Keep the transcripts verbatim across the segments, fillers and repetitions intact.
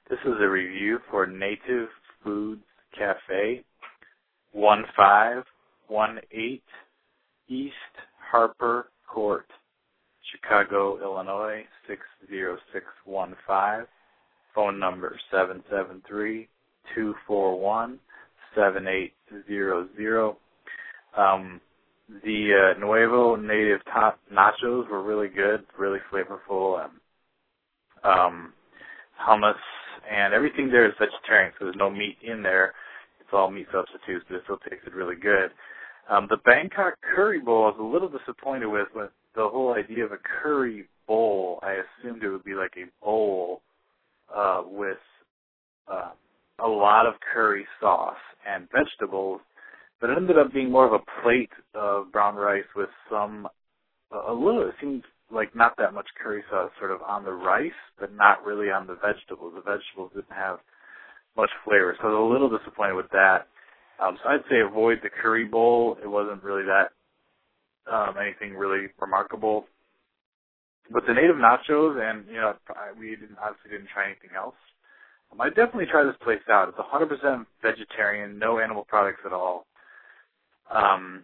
This is a review for Native Foods Cafe, one five one eight East Harper Court, Chicago, Illinois, six zero six one five. Phone number seven seven three, two four one, seven eight zero zero. Um, the uh, Nuevo Native Top Nachos were really good, really flavorful. Um, um, hummus and everything there is vegetarian, so there's no meat in there. It's all meat substitutes, but it still tasted really good. Um, the Bangkok curry bowl I was a little disappointed with. With the whole idea of a curry bowl, I assumed it would be like a bowl uh, with uh, a lot of curry sauce and vegetables, but it ended up being more of a plate of brown rice with some, a little, it seemed like not that much curry sauce sort of on the rice, but not really on the vegetables. The vegetables didn't have much flavor, so I was a little disappointed with that. Um, so I'd say avoid the curry bowl. It wasn't really that um, anything really remarkable. But the native nachos, and you know, we didn't, obviously didn't try anything else. Um, I definitely try this place out. It's one hundred percent vegetarian, no animal products at all. Um,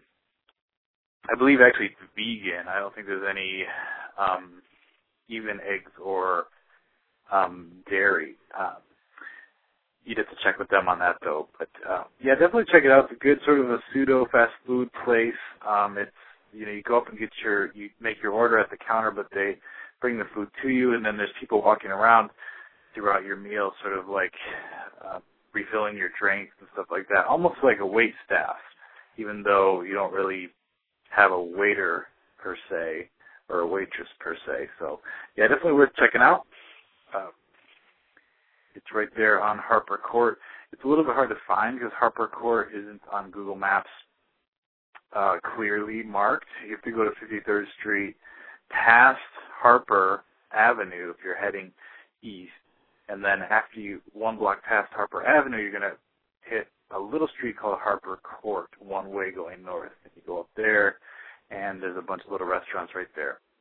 I believe actually it's vegan. I don't think there's any um, even eggs or um, dairy. Um, you'd have to check with them on that, though. But uh, yeah, definitely check it out. It's a good sort of a pseudo fast food place. Um, it's you know you go up and get your you make your order at the counter, but they bring the food to you, and then there's people walking around throughout your meal, sort of like uh, refilling your drinks and stuff like that, almost like a wait staff, even though you don't really have a waiter per se or a waitress per se. So yeah, definitely worth checking out. Uh, it's right there on Harper Court. It's a little bit hard to find because Harper Court isn't on Google Maps uh, clearly marked. You have to go to fifty-third Street past Harper Avenue if you're heading east. And then after you, one block past Harper Avenue, you're going to hit a little street called Harper Court, one way going north. And you go up there, and there's a bunch of little restaurants right there.